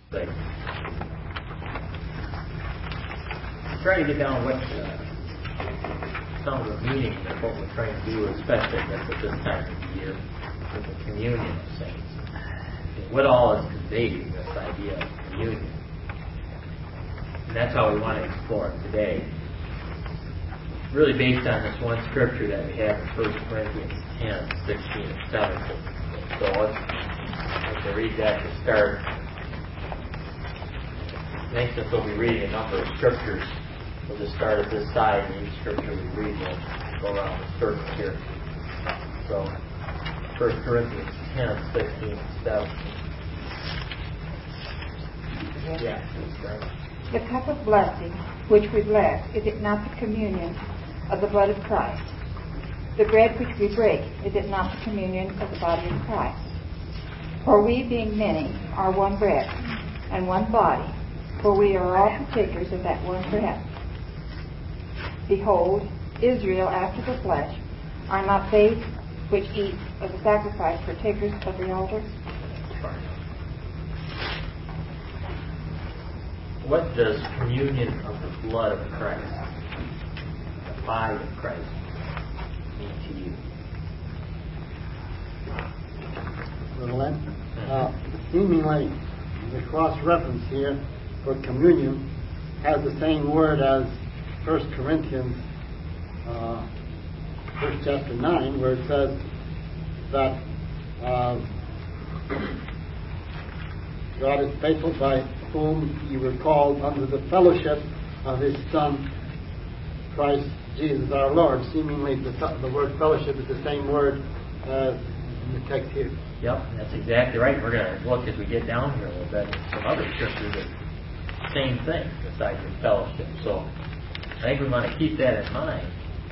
Like, trying to get down what some of the meaning of what we're trying to do, especially at this time of the year with the communion of saints. What all is conveyed in this idea of communion. And that's how we want to explore it today. Really based on this one scripture that we have in 1 Corinthians 10, 16, and 17. So let's read that to start. Next, since we'll be reading a number of scriptures, we'll just start at this side, and each scripture we read will go around the circle here. So, 1 Corinthians 10, 16, and 17. Yeah, please start. The cup of blessing which we bless, is it not the communion of the blood of Christ? The bread which we break, is it not the communion of the body of Christ? For we, being many, are one bread and one body, for we are all partakers of that one bread. Behold, Israel after the flesh, are not they which eat of the sacrifice partakers of the altar? What does communion of the blood of Christ, the body of Christ, mean to you? Well, seemingly the cross-reference here for communion has the same word as 1 Corinthians, first chapter 9, where it says that God is faithful, by whom you were called under the fellowship of His Son, Christ Jesus our Lord. Seemingly the word fellowship is the same word as in the text here. Yep, that's exactly right. We're going to look as we get down here a little bit at some other scriptures that same thing, besides your fellowship. So I think we want to keep that in mind.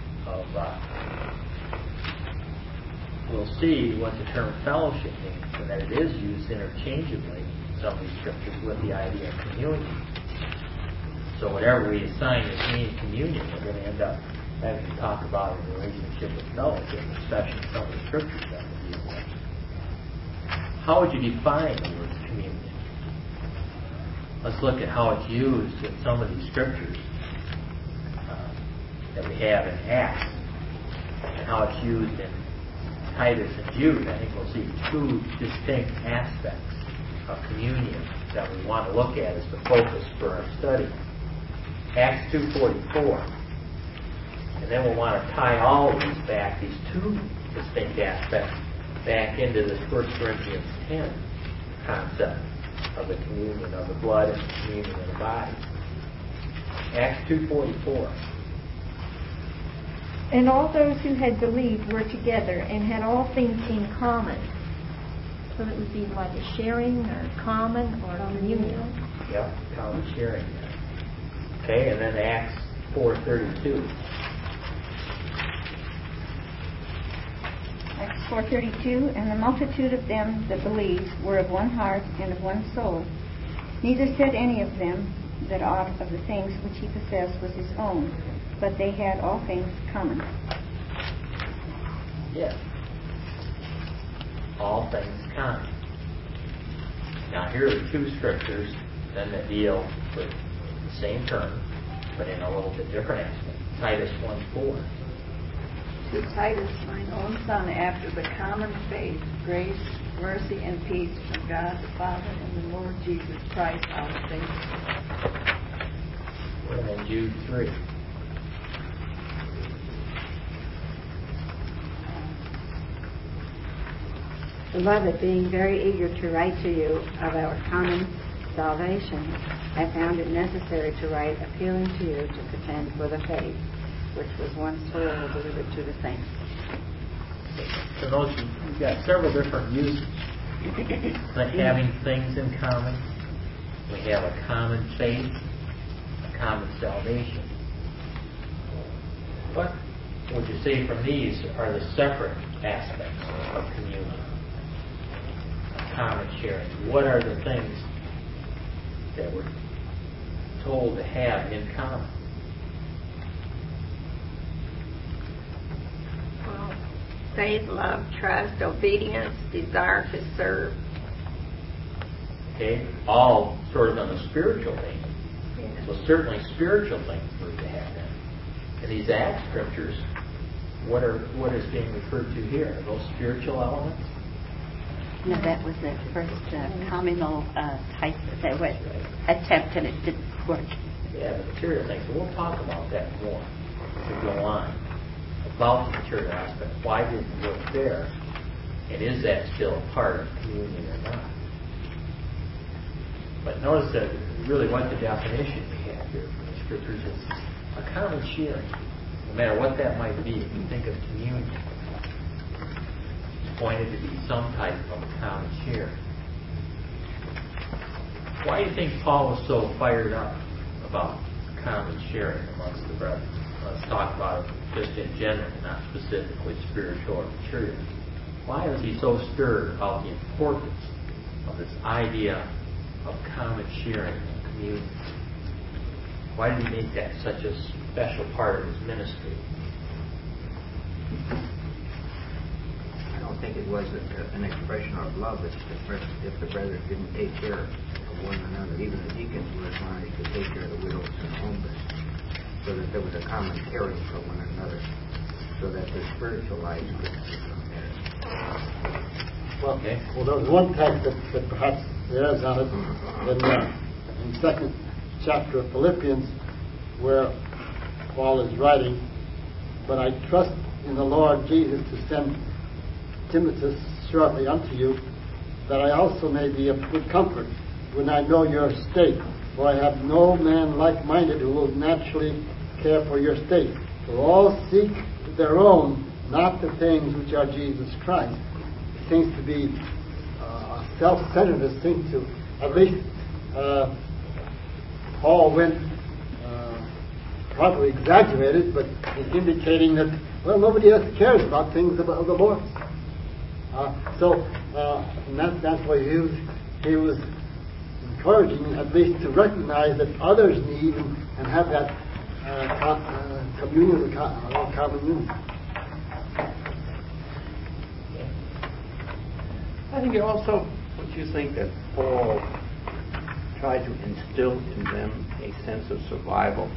We'll see what the term fellowship means, and that it is used interchangeably in some of these scriptures with the idea of communion. So whatever we assign as meaning communion, we're going to end up having to talk about in relationship with fellowship, especially some of the scriptures that we deal with. How would you define the word communion? Let's look at how it's used in some of these scriptures that we have in Acts, and how it's used in Titus and Jude. I think we'll see two distinct aspects of communion that we want to look at as the focus for our study. Acts 2:44. And then we'll want to tie all of these back, these two distinct aspects, back into this 1 Corinthians 10 concept of the communion of the blood and the communion of the body. Acts 2:44. And all those who had believed were together and had all things in common. So it would be like a sharing or common or communion. Yep, common sharing. Okay, and then Acts 4:32. Acts 4:32, and the multitude of them that believed were of one heart and of one soul. Neither said any of them that aught of the things which he possessed was his own, but they had all things common. Yes. All things common. Now here are the two scriptures then that deal with the same term, but in a little bit different aspect. Titus 1:4. To Titus, mine own son, after the common faith, grace, mercy, and peace from God the Father and the Lord Jesus Christ our Savior. And then Jude 3. Beloved, being very eager to write to you of our common salvation, I found it necessary to write appealing to you to contend for the faith which was once formerly delivered to the saints. So notice we've got several different uses. Like having things in common. We have a common faith, a common salvation. What would you say from these are the separate aspects of communion? Common sharing. What are the things that we're told to have in common? Well, faith, love, trust, obedience, desire to serve. Okay? All sort of on the spiritual thing. So certainly spiritual things need to happen. And these Acts scriptures, what is being referred to here? Are those spiritual elements? No, that was the first communal type attempt, and it didn't work. Yeah, the material things. So we'll talk about that more as we go on. About the material aspect. Why didn't it work there? And is that still a part of communion or not? But notice that really what the definition we have here from the scriptures is a common sharing. No matter what that might be, if you think of communion, it's pointed to be some type of a common sharing. Why do you think Paul was so fired up about common sharing amongst the brethren? Let's talk about it just in general, not specifically spiritual or material. Why was he so stirred about the importance of this idea of common sharing and communion? Why did he make that such a special part of his ministry? I don't think it was an expression of love if the brethren didn't take care of one another. Even the deacons were admonished to take care of the widows and homeless, so that there was a common caring for one another, so that their spiritual lives could become better. Well, there's one text that perhaps bears on it in the second chapter of Philippians, where Paul is writing, "But I trust in the Lord Jesus to send Timotheus shortly unto you, that I also may be of good comfort when I know your state. For I have no man like-minded who will naturally care for your state. For all seek their own, not the things which are Jesus Christ." It seems to be self-centeredness. Seems to, at least Paul went probably exaggerated, but indicating that, well, nobody else cares about things about the Lord. And that's why he was encouraging, at least, to recognize that others need and have that communion, common union. I think it also, would you think that Paul tried to instill in them a sense of survival?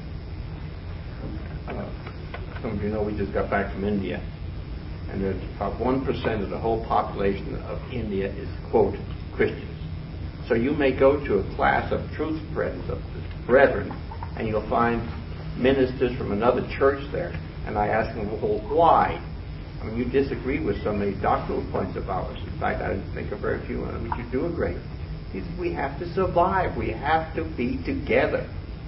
Some of you know we just got back from India, and there's about 1% of the whole population of India is, quote, Christians. So you may go to a class of truth brethren, and you'll find ministers from another church there, and I ask them, well, why? I mean, you disagree with so many doctrinal points of ours. In fact, I think of very few on which you do agree. We have to survive. We have to be together.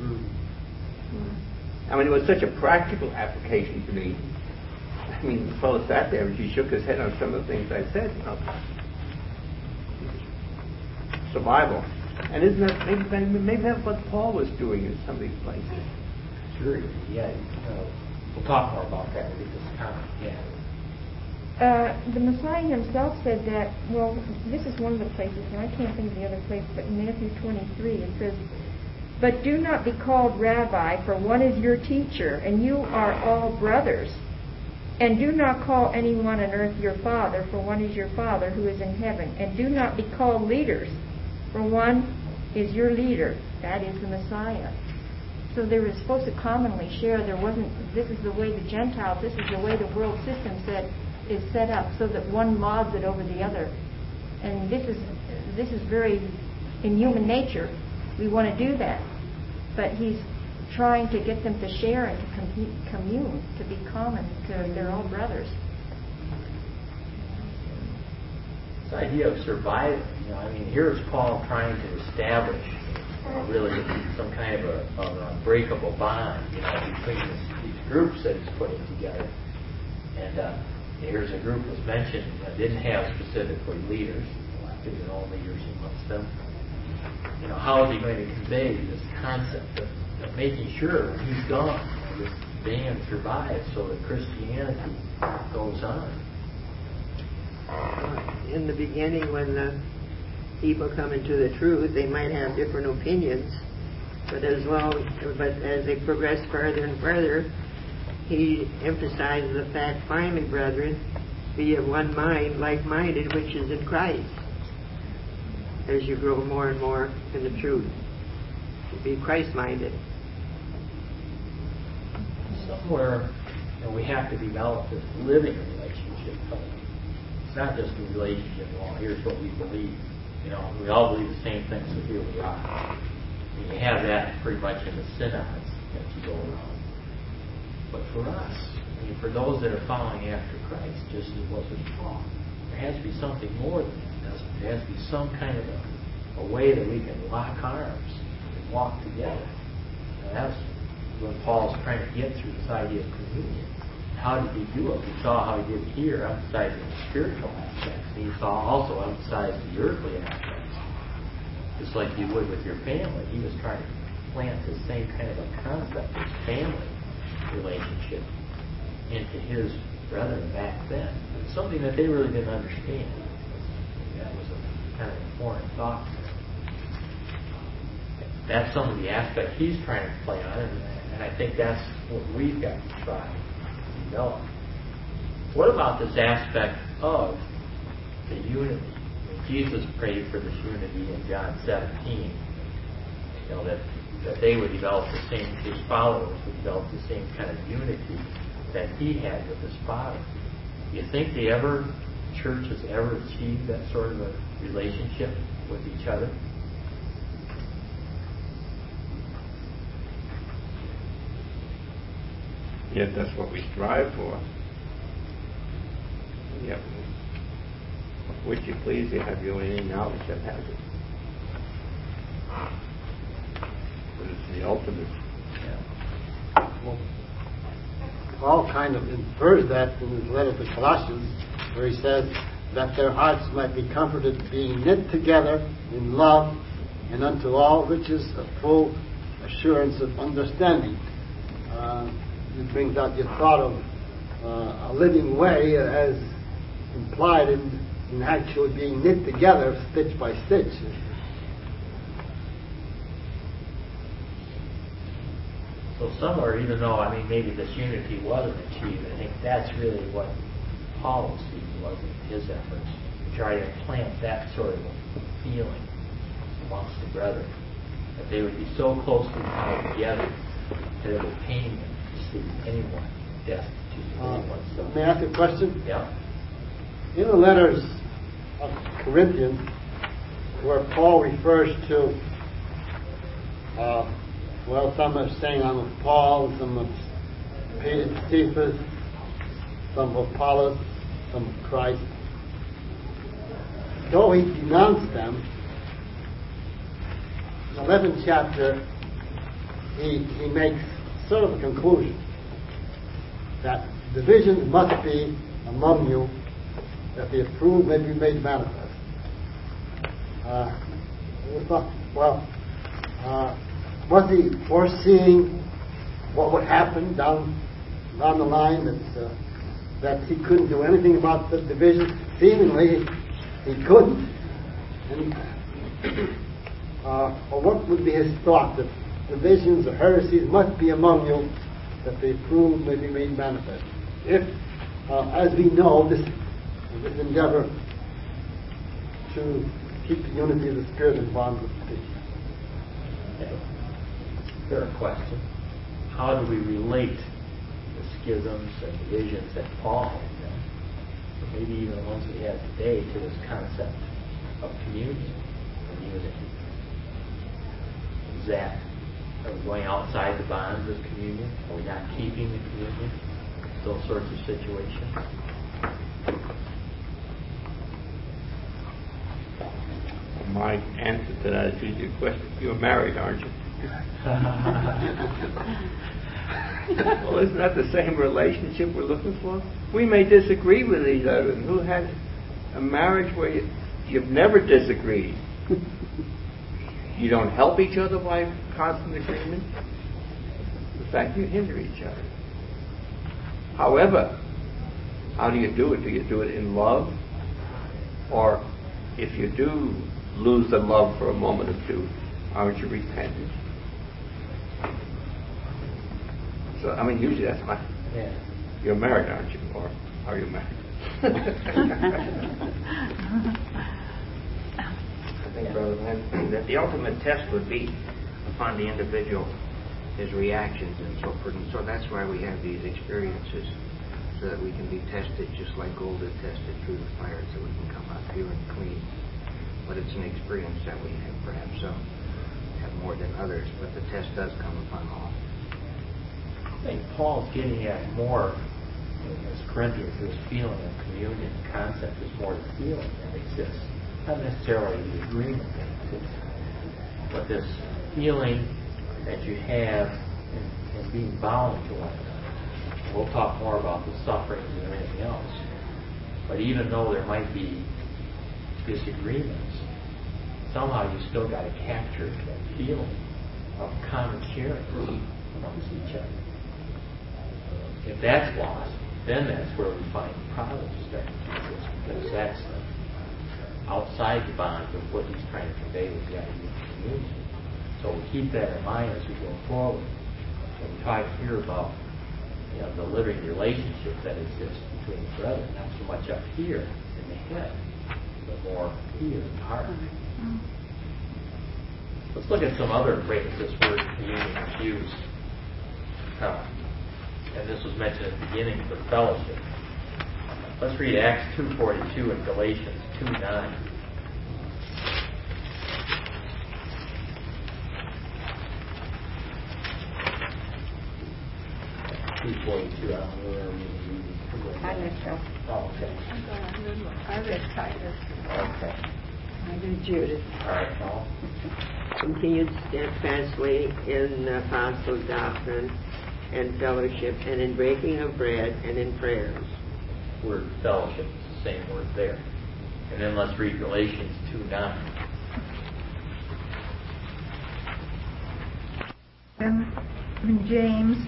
I mean, it was such a practical application to me. I mean, the fellow sat there and he shook his head on some of the things I said. Survival. And isn't that maybe that's what Paul was doing in some of these places? Sure. Yeah. We'll talk more about that with this comment. Yeah. The Messiah himself said that, well, this is one of the places, and I can't think of the other place, but in Matthew 23 it says, "But do not be called Rabbi, for one is your teacher, and you are all brothers. And do not call anyone on earth your father, for one is your Father who is in heaven. And do not be called leaders, for one is your leader, that is the Messiah." So they were supposed to commonly share. There wasn't, this is the way the Gentiles, this is the way the world system is set up, so that one lords it over the other. And this is very, in human nature, we want to do that. But he's trying to get them to share and to commune, to be common, to their own brothers. This idea of surviving, I mean, here's Paul trying to establish really some kind of a unbreakable bond, between these groups that he's putting together. And here's a group was mentioned that didn't have specifically leaders, elected their own leaders amongst them. How is he going to convey this concept of making sure when he's gone, this band survives so that Christianity goes on? In the beginning, when the people come into the truth, they might have different opinions, but as they progress further and further, he emphasizes the fact, finally, brethren, be of one mind, like-minded, which is in Christ. as you grow more and more in the truth. To be Christ-minded. Somewhere, we have to develop this living relationship. It's not just a relationship. Well, here's what we believe. We all believe the same thing, so here we are. And you have that pretty much in the synods that you go around. But for us, for those that are following after Christ, just as what was taught, there has to be something more than that, doesn't it? There has to be some kind of a way that we can lock arms and walk together. And that's when Paul's trying to get through this idea of communion. How did he do it? We saw how he did it here, emphasizing the spiritual aspects. And he saw also emphasize the earthly aspects. Just like you would with your family. He was trying to plant the same kind of a concept, this family relationship, into his brethren back then. It's something that they really didn't understand. That was a kind of a foreign thought. That's some of the aspect he's trying to play on, and I think that's what we've got to try to develop. What about this aspect of the unity? Jesus prayed for this unity in John 17. That they would develop the same, his followers would develop the same kind of unity that he had with his Father. Do you think church has ever achieved that sort of a relationship with each other? Yet that's what we strive for. Yep. Which you please, you have you any knowledge that has it. But it's the ultimate. Well, Paul kind of infers that in his letter to Colossians, where he says that their hearts might be comforted, being knit together in love, and unto all riches of full assurance of understanding. It brings out your thought of a living way as implied in actually being knit together stitch by stitch. So somewhere, even though, maybe this unity wasn't achieved, I think that's really what Paul was seeking, wasn't his efforts, to try to plant that sort of a feeling amongst the brethren, that they would be so closely tied together that it would pain them to see anyone destitute of anyone. So, may I ask a question? Yeah. In the letters of Corinthians, where Paul refers to, some are saying I'm of Paul, some of Cephas, some of Apollos, some of Christ. Though he denounced them, in the 11th chapter, he makes sort of a conclusion that divisions must be among you, that the approved may be made manifest. Was he foreseeing what would happen down the line, that he couldn't do anything about the division? Seemingly, he couldn't. Or what would be his thought, that divisions or heresies must be among you, that the approved may be made manifest? If, as we know, this endeavor to keep the unity of the Spirit in bonds of peace. Fair question. How do we relate the schisms and divisions that Paul had then, or maybe even the ones we have today, to this concept of communion and unity? Are we going outside the bonds of communion? Are we not keeping the communion? Those sorts of situations. My answer to that is usually a question. You're married, aren't you? Well, isn't that the same relationship we're looking for? We may disagree with each other. Who had a marriage where you've never disagreed? You don't help each other by constant agreement. In fact, you hinder each other. However, how do you do it? Do you do it in love? Or if you do lose the love for a moment or two, aren't you repentant? So, usually that's my... Yeah. You're married, aren't you? Or are you married? think, Brother Glenn, that the ultimate test would be upon the individual, his reactions and so forth. And so that's why we have these experiences, so that we can be tested just like gold is tested through the fire, so we can come out pure and clean. But it's an experience that we have, perhaps some have more than others, but the test does come upon all. I think Paul's getting at more in this Corinthians, this feeling of communion. The concept is more the feeling that exists, not necessarily the agreement that exists, but this feeling that you have in being bound to one another. We'll talk more about the sufferings and everything else. But even though there might be disagreements, somehow you still got to capture that feeling of common sharing amongst each other. If that's lost, then that's where we find problems start to exist, because that's outside the bonds of what he's trying to convey with the idea of community. So we keep that in mind as we go forward. And we try to hear about the living relationship that exists between the brethren, not so much up here in the head, but more here in the heart. Let's look at some other ways this word communion is used. And this was mentioned at the beginning for fellowship. Let's read Acts 2:42 and Galatians 2:9. 2:42. I don't know where we read. I read so. Oh, okay. I read Titus. Okay. I do Judas. All right, Paul. Continued steadfastly in the apostles' doctrine and fellowship, and in breaking of bread, and in prayers. Word fellowship is the same word there. And then let's read Galatians 2:9. And James,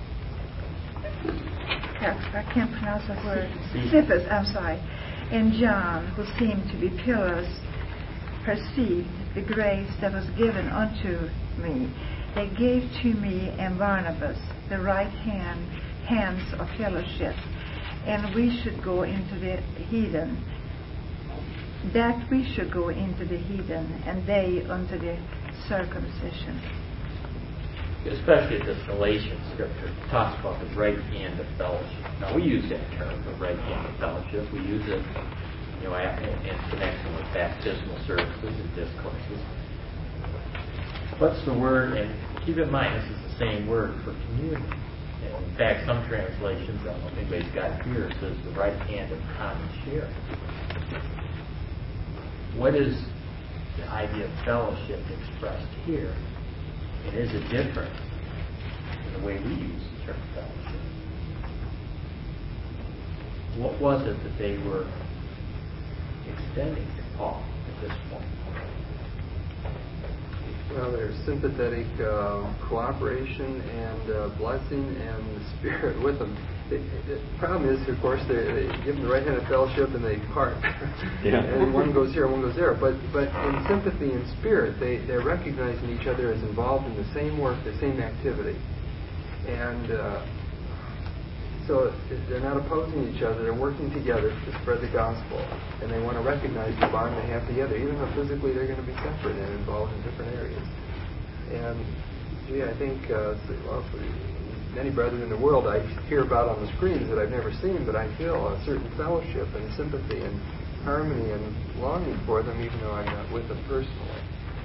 I can't pronounce that word, Cephas, I'm sorry, and John, who seemed to be pillars, perceived the grace that was given unto me. They gave to me and Barnabas the right hands of fellowship, and we should go into the heathen, that we should go into the heathen, and they unto the circumcision. Especially this Galatians scripture talks about the right hand of fellowship. Now we use that term, the right hand of fellowship. We use it, in connection with baptismal services and discourses. What's the word? And keep in mind, this is the same word for communion. And in fact, some translations, I don't know if anybody's got it here, it says the right hand of common sharing. What is the idea of fellowship expressed here? And is it different in the way we use the term fellowship? What was it that they were extending to Paul at this point? Well, there's sympathetic cooperation and blessing and the Spirit with them. The problem is, of course, they give them the right hand of fellowship and they part. Yeah. And one goes here, one goes there. But in sympathy and spirit, they're recognizing each other as involved in the same work, the same activity. And so they're not opposing each other. They're working together to spread the gospel. And they want to recognize the bond they have together, even though physically they're going to be separate and involved in different areas. And, I think many brethren in the world I hear about on the screens that I've never seen, but I feel a certain fellowship and sympathy and harmony and longing for them, even though I'm not with them personally.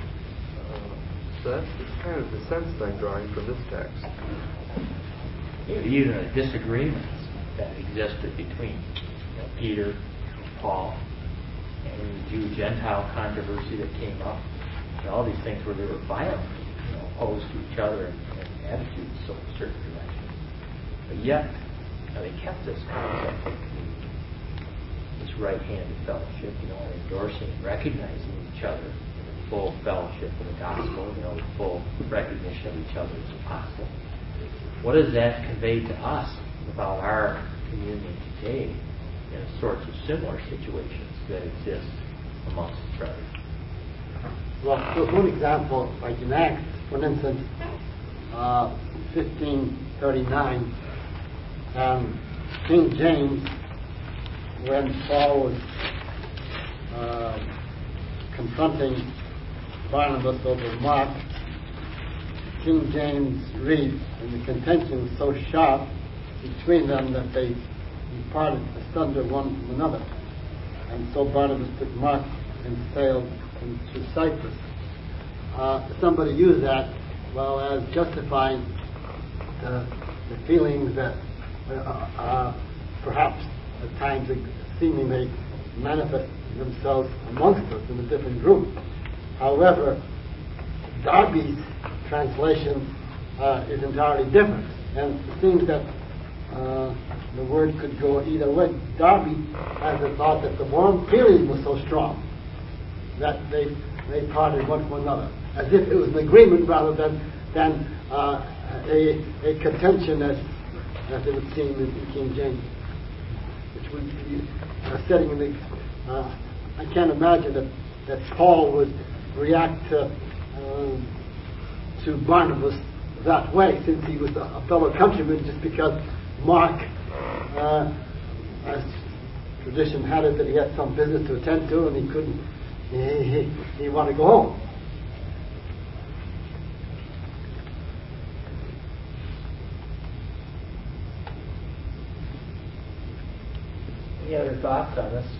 So that's kind of the sense that I'm drawing from this text. Even the disagreements that existed between Peter and Paul and the Jew-Gentile controversy that came up, and all these things where they were violent, opposed to each other and attitudes so in certain directions. But yet, they kept this concept of communion, this right hand of fellowship, endorsing and recognizing each other in the full fellowship of the gospel, the full recognition of each other as apostles. What does that convey to us about our communion today in sorts of similar situations that exist amongst the brethren? Well, one example, like in Acts, for instance, 1539, King James, when Paul was confronting Barnabas over Mark, King James reads, and the contention was so sharp between them that they departed asunder one from another. And so Barnabas took Mark and sailed to Cyprus. Somebody used that, well, as justifying the feelings that perhaps at times seemingly manifest themselves amongst us in a different group. However, Darby's translation is entirely different, and it seems that the word could go either way. Darby has the thought that the warm feeling was so strong that they parted one from another, as if it was an agreement rather than a contention, as it would seem in King James, which would be setting in the. I can't imagine that Paul would react to Barnabas that way, since he was a fellow countryman, just because Mark, as tradition had it, that he had some business to attend to and he couldn't. He wanted to go home. Any other thoughts on this?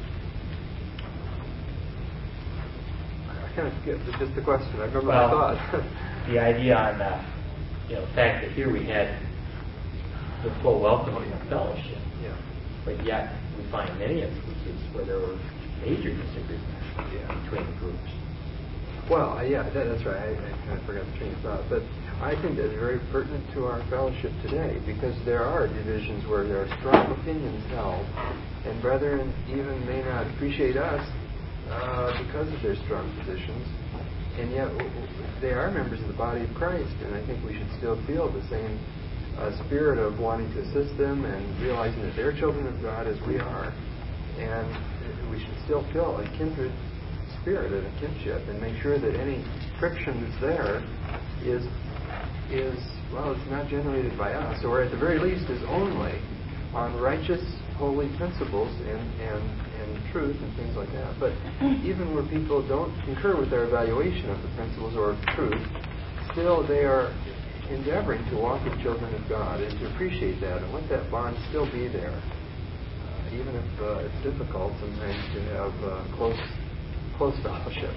I kind of skipped just the question. I remember my thought. The idea on the fact that here we had the full welcoming of fellowship, but yet we find many instances where there were major disagreements between the groups. Well, that's right. I kind of forgot the train of thought. But I think that's very pertinent to our fellowship today, because there are divisions where there are strong opinions held, and brethren even may not appreciate us because of their strong positions, and yet they are members of the body of Christ, and I think we should still feel the same spirit of wanting to assist them and realizing that they're children of God as we are, and we should still feel a kindred spirit and a kinship, and make sure that any friction that's there is it's not generated by us, or at the very least is only on righteous, holy principles and truth and things like that. But even where people don't concur with their evaluation of the principles or truth, still they are endeavoring to walk as children of God and to appreciate that and let that bond still be there, even if it's difficult sometimes to have close fellowship.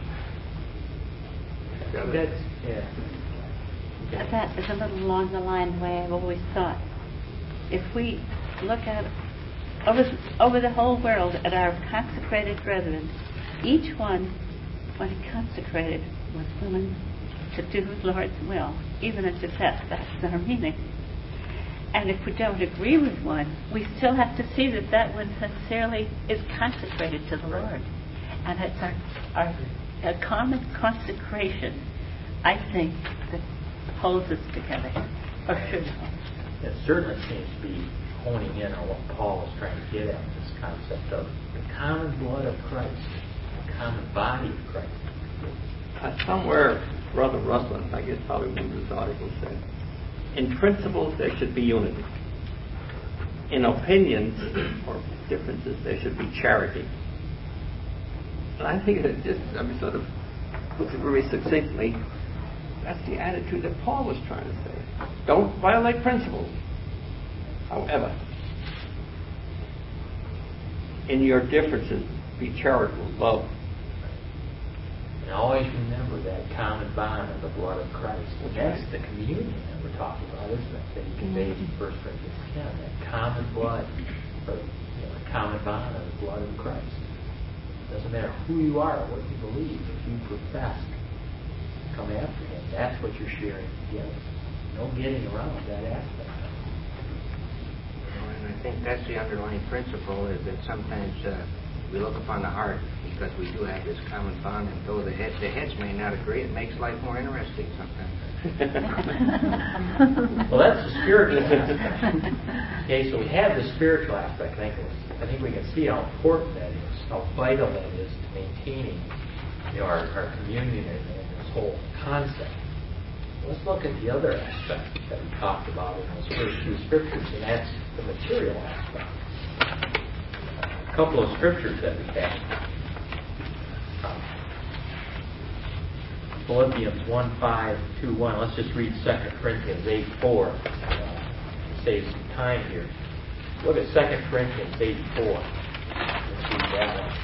That is a little along the line the way I've always thought. If we look at over the whole world at our consecrated brethren, each one, when he consecrated, was willing to do the Lord's will, even if that's our meaning. And if we don't agree with one, we still have to see that one sincerely is consecrated to the Lord. And it's our common consecration, I think, that holds us together, or should hold. It certainly seems to be honing in on what Paul is trying to get at, this concept of the common blood of Christ, the common body of Christ. Somewhere, Brother Russell, I guess probably one of his articles said, in principles there should be unity. In opinions or differences there should be charity. And I think that sort of puts it very succinctly. That's the attitude that Paul was trying to say. Don't violate principles. However, in your differences, be charitable, love. And always remember that common bond of the blood of Christ. And that's the communion that we're talking about, isn't it? That he conveys in 1 Corinthians 10. That common blood, or the common bond of the blood of Christ. It doesn't matter who you are or what you believe. If you profess, come after him. That's what you're sharing together. No getting around that aspect. And I think that's the underlying principle, is that sometimes we look upon the heart, because we do have this common bond, and though the heads may not agree, it makes life more interesting sometimes. Well, that's the spiritual aspect. Okay, so we have the spiritual aspect. I think we can see how important that is, how vital that is to maintaining our communion and this whole concept. Let's look at the other aspect that we talked about in those first two scriptures, and that's the material aspect. A couple of scriptures that we have. Philippians 1:5-1. Let's just read 2 Corinthians 8:4. Save some time here. Look at 2 Corinthians 8:4. Let's read that one.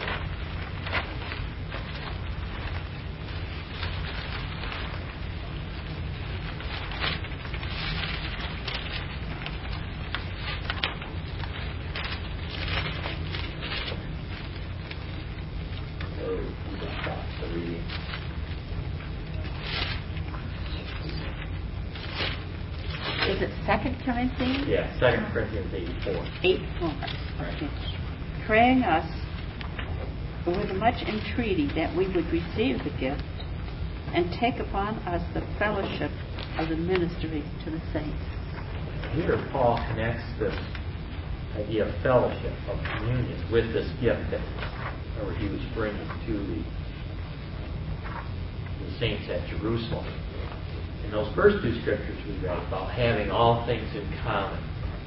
Is it 2 Corinthians? Yeah, 2 Corinthians 8:4. 8:4. Okay. Praying us with much entreaty that we would receive the gift and take upon us the fellowship of the ministry to the saints. Here Paul connects this idea of fellowship, of communion, with this gift that he was bringing to the saints at Jerusalem. In those first two scriptures we read about having all things in common,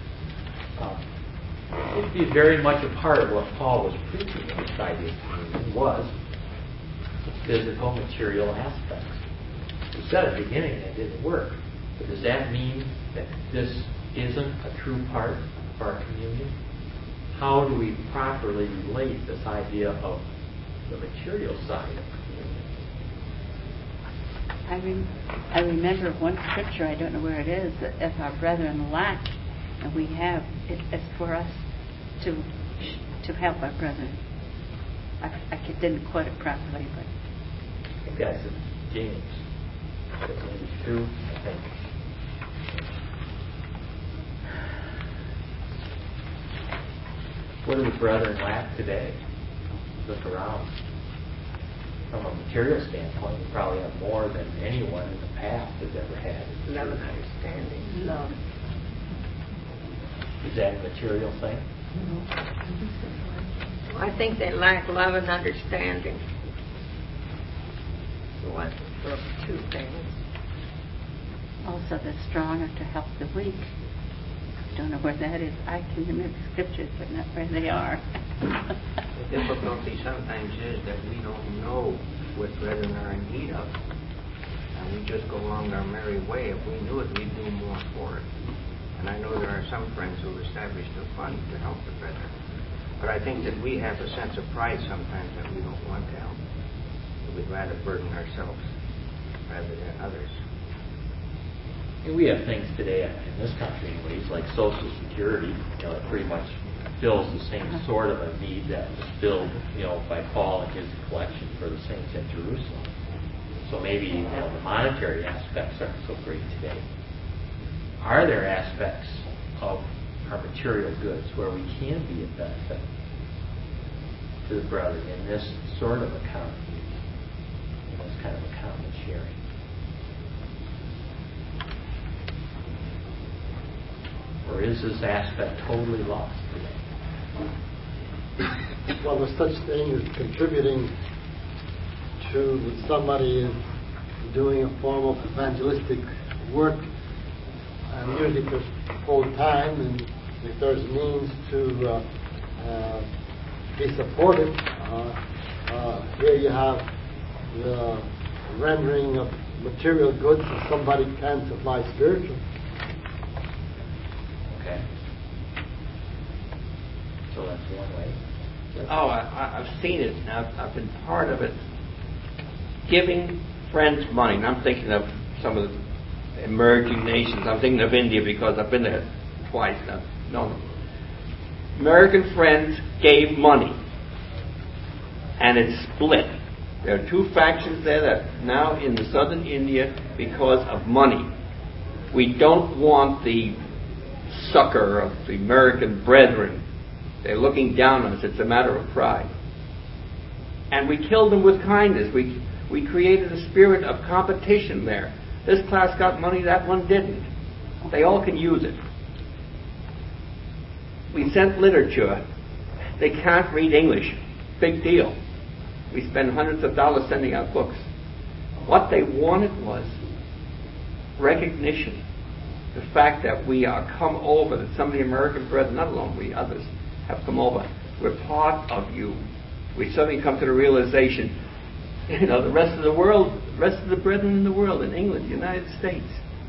it would be very much a part of what Paul was preaching in this idea of communion was the physical, material aspects. We said at the beginning that didn't work, but does that mean that this isn't a true part of our communion? How do we properly relate this idea of the material side of communion? I remember one scripture, I don't know where it is, that if our brethren lack, and we have, it's for us to help our brethren. I didn't quote it properly, but I think that's in James. James 2, I think. What do the brethren lack today? Look around. From a material standpoint, we probably have more than anyone in the past has ever had. Love and understanding. love. Is that a material thing? I think they lack love and understanding. What? Those two things. Also, the stronger to help the weak. I don't know where that is. I can remember scriptures, but not where they are. The difficulty sometimes is that we don't know what brethren are in need of. And we just go along our merry way. If we knew it, we'd do more for it. And I know there are some friends who have established a fund to help the brethren. But I think that we have a sense of pride sometimes that we don't want to help. That we'd rather burden ourselves rather than others. And we have things today in this country anyways, like Social Security, that pretty much fills the same sort of a need that was filled, by Paul and his collection for the saints at Jerusalem. So maybe, the monetary aspects aren't so great today. Are there aspects of our material goods where we can be a benefit to the brethren in this sort of a common need, this kind of a common sharing? Or is this aspect totally lost today? Well, there's such thing as contributing to somebody doing a form of evangelistic work, and usually for full time, and if there's means to be supported, here you have the rendering of material goods that somebody can supply spiritual. Okay. So that's one way. I've seen it. I've been part of it. Giving friends money. And I'm thinking of some of the emerging nations. I'm thinking of India because I've been there twice. I've known them. American friends gave money. And it's split. There are two factions there that are now in the southern India because of money. We don't want the succor of the American brethren. They're looking down on us. It's a matter of pride. And we killed them with kindness. We created a spirit of competition there. This class got money, that one didn't. They all can use it. We sent literature. They can't read English. Big deal. We spend hundreds of dollars sending out books. What they wanted was recognition. The fact that we are come over, that some of the American brethren, not alone we, others, have come over. We're part of you. We suddenly come to the realization, the rest of the world rest of the brethren in the world, in England, United States.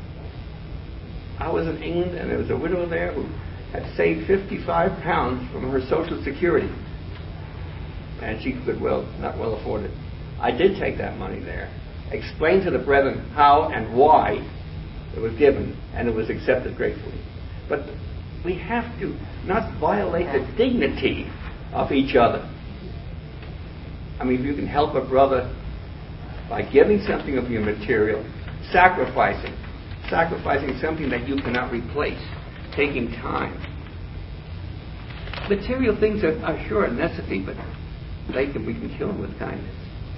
I was in England, and there was a widow there who had saved £55 from her Social Security. And she could not well afford it. I did take that money there, explained to the brethren how and why it was given, and it was accepted gratefully. But we have to not violate the dignity of each other. I mean, if you can help a brother by giving something of your material, sacrificing something that you cannot replace, taking time. Material things are sure necessary, but we can kill them with kindness.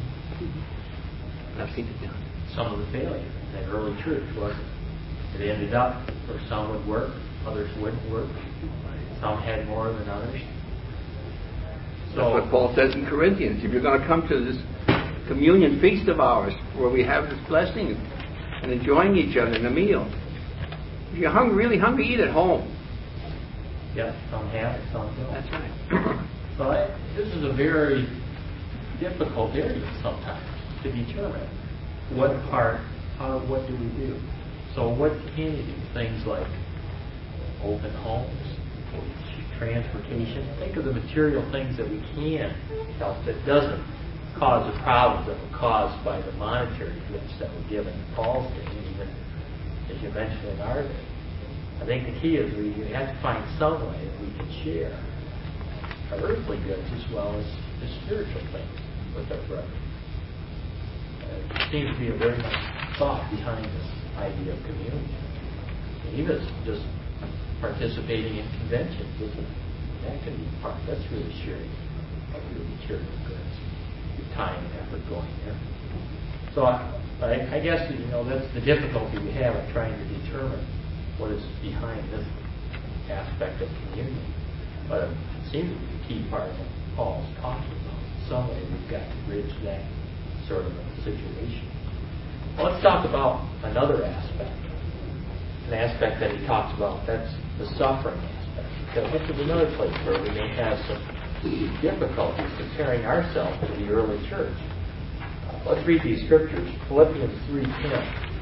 I've seen it done. Some of the failure in the early church was it ended up where some would work, others wouldn't work. Some had more than others. So, that's what Paul says in Corinthians. If you're going to come to this communion feast of ours, where we have this blessing and enjoying each other in a meal, if you're really hungry, eat at home. Yeah, some have it, some don't. That's right. So this is a very difficult area sometimes to determine what do we do. So what can you do? Things like open homes, transportation. Think of the material things that we can help that doesn't cause the problems that were caused by the monetary gifts that were given in Paul's day, and even as you mentioned in our day. I think the key is we have to find some way that we can share our earthly goods as well as the spiritual things with our brethren. There seems to be a very much thought behind this idea of communion. And even just participating in conventions, that can be part. That's really sharing of your material goods, your time and effort going there. So I guess that's the difficulty we have in trying to determine what is behind this aspect of communion. But it seems to be the key part of what Paul's talking about. In some way, we've got to bridge that sort of a situation. Well, let's talk about another aspect. An aspect that he talks about, that's the suffering aspect. Because this is another place where we may have some difficulties comparing ourselves to the early church. Let's read these scriptures. Philippians 3:10.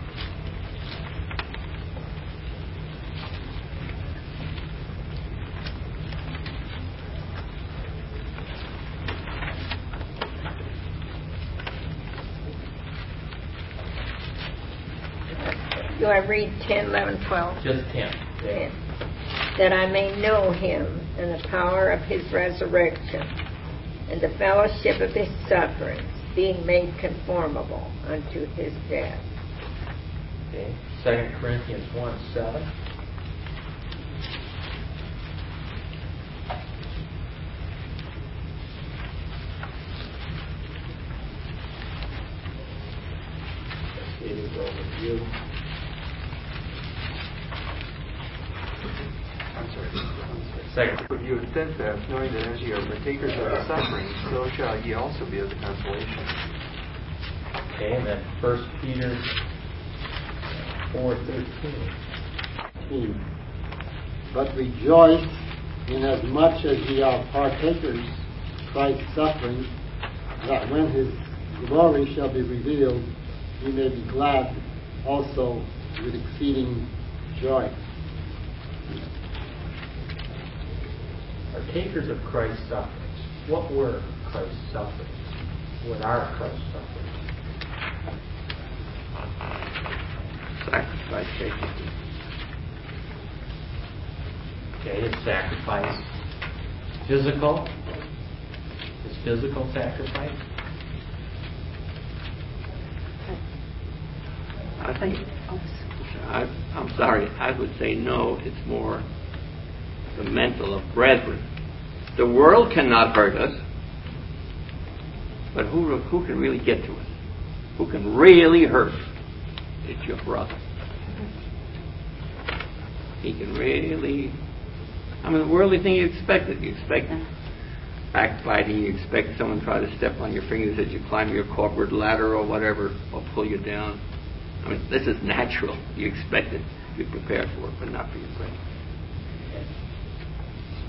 Do I read 10, 11, 12? Just 10. Yeah. That I may know him and the power of his resurrection and the fellowship of his sufferings, being made conformable unto his death. Okay. 2 Corinthians 1:7. David overview. Second. But you have steadfast, knowing that as ye are partakers of the suffering, so shall ye also be of the consolation. Okay, and then 1 Peter 4:13. But rejoice inasmuch as ye are partakers of Christ's suffering, that when his glory shall be revealed, ye may be glad also with exceeding joy. Partakers of Christ's sufferings. What were Christ's sufferings? What are Christ's sufferings? Sacrifice, basically. Okay, is sacrifice physical? Is physical sacrifice? I think, I'm sorry, I would say no, it's more the mental of brethren. The world cannot hurt us, but who can really get to us? Who can really hurt? It's your brother. He can really... I mean, the worldly thing you expect it. You expect backbiting. You expect someone to try to step on your fingers as you climb your corporate ladder or whatever, or pull you down. I mean, this is natural. You expect it. Be prepared for it, but not for your brother.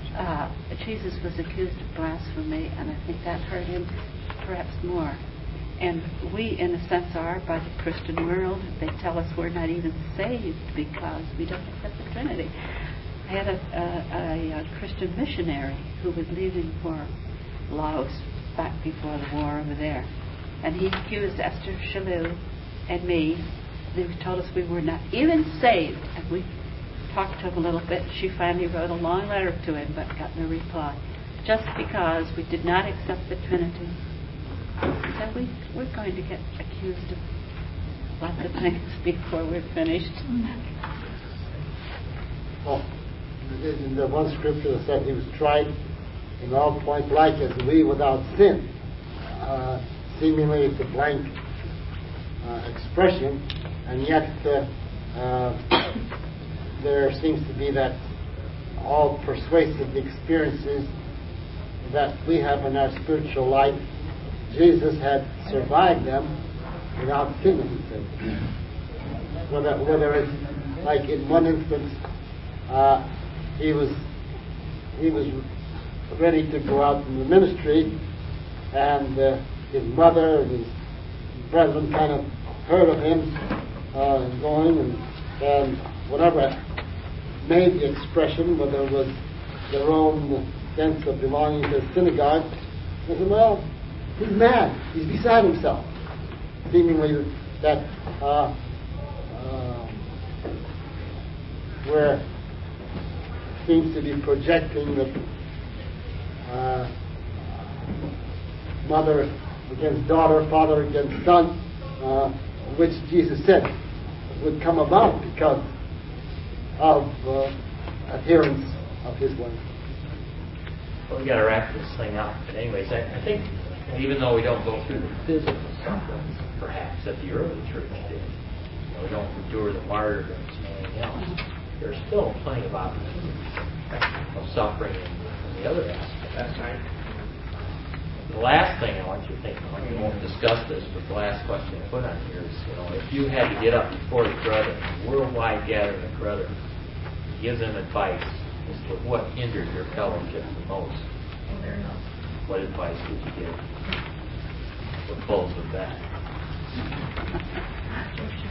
Jesus was accused of blasphemy, and I think that hurt him perhaps more And we, in a sense, are by the Christian world. They tell us we're not even saved because we don't accept the Trinity. I had a Christian missionary who was leaving for Laos back before the war over there. And he accused Esther Chalou and me. They told us we were not even saved. And we talked to him a little bit. She finally wrote a long letter to him but got no reply. Just because we did not accept the Trinity. So we're going to get accused of lots of things before we're finished. Well, in the one scripture that said he was tried in all points like as we without sin. Seemingly it's a blank expression, and yet there seems to be that all persuasive experiences that we have in our spiritual life. Jesus had survived them without sin, he said. Whether it's like in one instance, he was ready to go out in the ministry, and his mother and his brethren kind of heard of him going, and whatever made the expression, whether it was their own sense of belonging to the synagogue, they said, well, he's mad, he's beside himself. Seemingly that where seems to be projecting the mother against daughter, father against son, which Jesus said would come about because of adherence of his way. Well, we got to wrap this thing up. But anyways, I think even though we don't go through the physical sufferings, perhaps that the early church did, we don't endure the martyrdoms and anything else, there's still plenty of opportunities of suffering in the other aspect. That's right. The last thing I want you to think on, we won't discuss this, but the last question I put on here is, if you had to get up before the brethren, worldwide gathering of brethren, give them advice as to what hindered your fellowship the most, what advice would you give? We'll close with that.